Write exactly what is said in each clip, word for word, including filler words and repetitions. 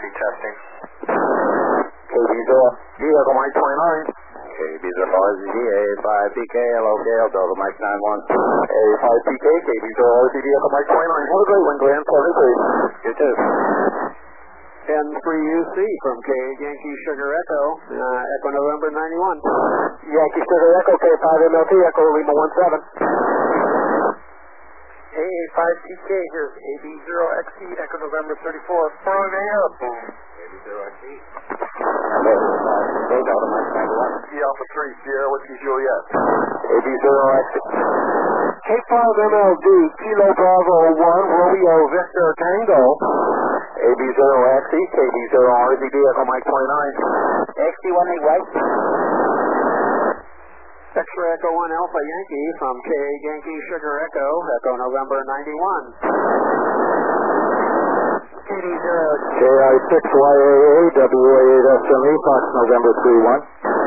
testing. K B zero, G, Echo Mike twenty-nine. K B zero R Z D, A five P K, L O K L, Delta Mike nine one. A five P K, K B zero R Z D, Echo Mike twenty-nine. Have a great one, Glenn. seventy-three. You too. N three U C from K Yankee Sugar Echo, uh, Echo November ninety-one. Yankee Sugar Echo, K five M L T, Echo Lima one seven. A five P K, here's A B zero X E, Echo November thirty-four. Following A up. A B zero X E. Go Delta Mike ninety-one. G Alpha three, Sierra Whiskey Juliet. A B zero X E. K five M L D, Kilo Bravo one, Romeo Victor Tango. A B zero X E, K B zero R Z D, Echo Mike twenty-nine. X D one eight White. X-ray Echo one Alpha Yankee from K Yankee Sugar Echo, Echo November ninety-one. K D zero. J I six Y A A, W A eight S M E, Fox November three one.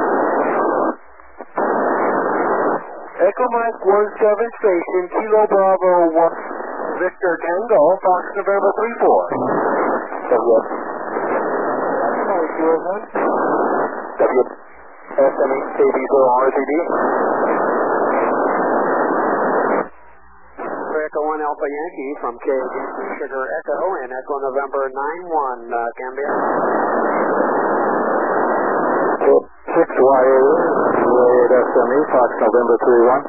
Echo Mike one seven station, Kilo Bravo one, Victor Tango, Fox November three four. W. W. S M E, K B zero R Z D. Echo one Alpha Yankee from K Yankee Sugar Echo and Echo November nine one, uh, Gambia. six Y A eight S M E, Fox November three one.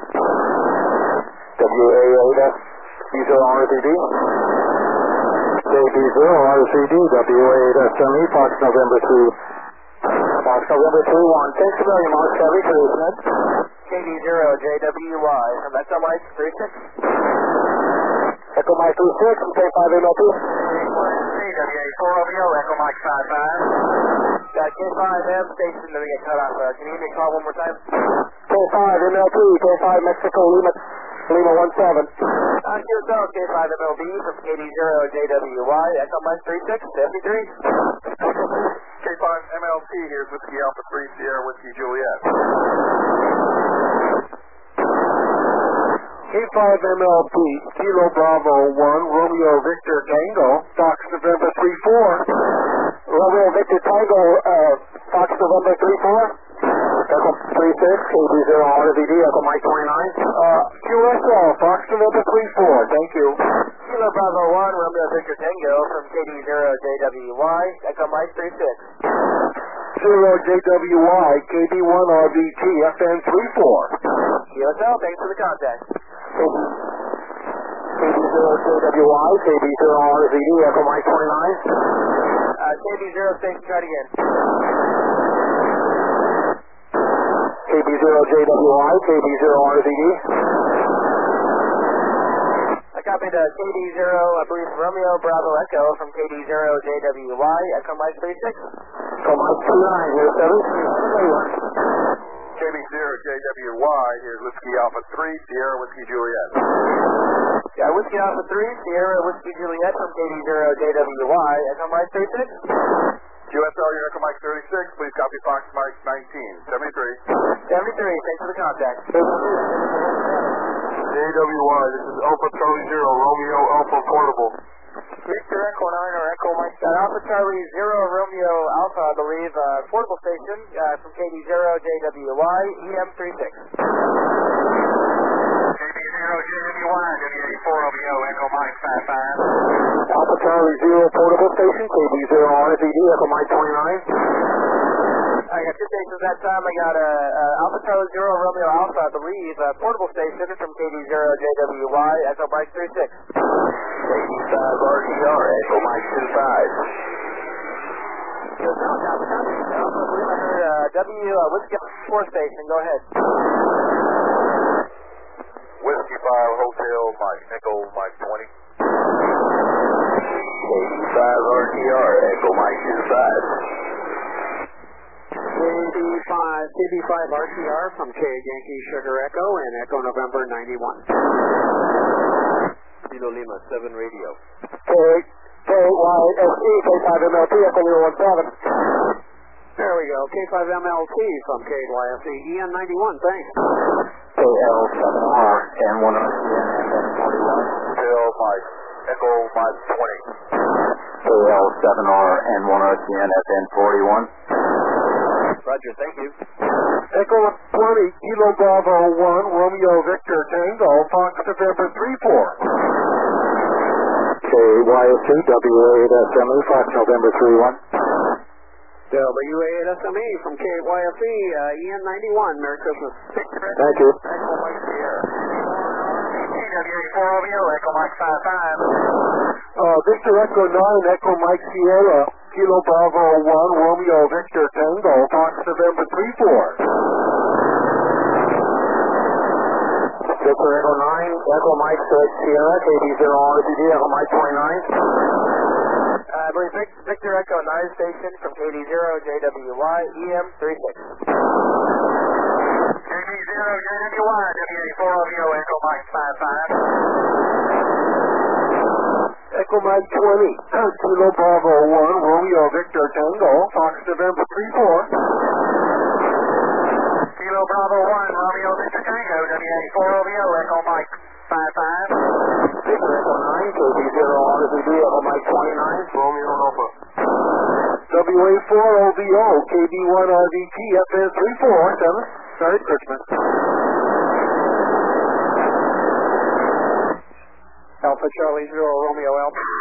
W A eight S, K B zero R Z D. K B zero R Z D, W A eight S M E, Fox November three. Fox November three one. Thanks a million, Mark Chevy, for listening. K D zero J W Y from Echo Mike three six. Echo Mike three six, K five M L T. W A four Romeo, Echo Mike five five. Got K five M station to get cut off. Uh, can you give me a call one more time? K five M L T, K five Mexico Lima, Lima one seven. Uh, yourself, K five M L B from K D zero J W Y, Echo Mike three six, seventy-three. K five M L T, here's Whiskey Alpha three, Sierra Whiskey Juliet. K five M L P, Kilo Bravo one, Romeo Victor Tango, Fox November three four. Romeo Victor Tango, uh, Fox November three four. Echo three six, K B zero R Z D, Echo Mike twenty-nine. Uh, Q S L, Fox November three four, thank you. Kilo Bravo one, Romeo Victor Tango from K D zero J W Y, Echo Mike three six. zero J W Y, K B one R B T, F N three four. Q S L, thanks for the contact. K B zero J W Y, K B zero R Z D, Echo Mike twenty-nine. Uh, K B zero station, try it again. K B zero J W Y, K B zero R Z D. I copied uh, K D zero, I believe Romeo Bravo Echo from K D zero J W Y, Echo Mike three six. Echo Mike twenty-nine, here, seven. K B zero J W Y, here's Whiskey Alpha three, Sierra Whiskey Juliet. Yeah, Whiskey Alpha three, Sierra Whiskey Juliet from K D zero J W Y, Echo Mike three six. Q S L, your Echo Mike thirty-six, please copy Fox Mike nineteen, seventy-three. seventy-three, thanks for the contact. J W Y, this is Alpha Charlie Zero, Romeo Alpha Portable. Victor Echo nine or Echo Mike. Uh, Alpha Charlie Zero Romeo Alpha, I believe, uh, portable station uh, from K D zero J W Y, E M three six. K D zero J W Y, W A four Romeo, Echo Mike five five. Alpha Charlie Zero portable station, K B zero R Z D, Echo Mike twenty-nine. I got two stations that time. I got uh, uh, Alpha Charlie Zero Romeo Alpha, I believe, uh, portable station from K D zero J W Y, Echo Mike three six. K D five R T R, Echo Mike two five. Uh, W, uh, Whiskey four station, go ahead. Whiskey five Hotel, Mike Echo Mike twenty. K D five R T R, Echo Mike two five. K D five, K D five R T R from K Yankee Sugar Echo and Echo November ninety-one. Kilo Lima seven radio. K Y S E, K five M L T, Echo Lima one seven. There we go, K five M L T from K Y S E, E N ninety-one, thanks. K L seven R, N one R C N, F N forty-one. Hotel Mike Echo Mike twenty. K L seven R N one R T N F N forty-one. Roger, thank you. Echo twenty, Kilo Bravo one, Romeo Victor Tango, Fox November three four. K Y S C, W A eight S M E, Fox November three one. W A eight S M E from K Y F E, uh, E N ninety-one. Merry Christmas. Thank you. Echo Mike Sierra. W A four Romeo, Echo Mike five five. Uh, Victor Echo nine, Echo Mike Sierra, Kilo Bravo one, Romeo Victor Tango, Fox November three four. Victor Echo nine, Echo Mike Sierra, K D zero R T D, Echo Mike twenty-nine. Uh, I believe Vic, Victor Echo nine station from K D zero J W Y, E M thirty-six. K D zero J W Y, W A four Romeo, Echo Mike five five. Echo Mike twenty, Kilo Bravo one, Romeo Victor Tango, Fox November three four. Kilo Bravo one, Romeo Victor Tango, W A four Romeo, Echo Mike five five. Victor Echo nine, K D zero R Z D, Echo Mike twenty-nine. Romeo Alpha. W A four O V O, K D one R D T, F N three four seven. Sorry, Richmond. Alpha Charlie Zero Romeo Alpha.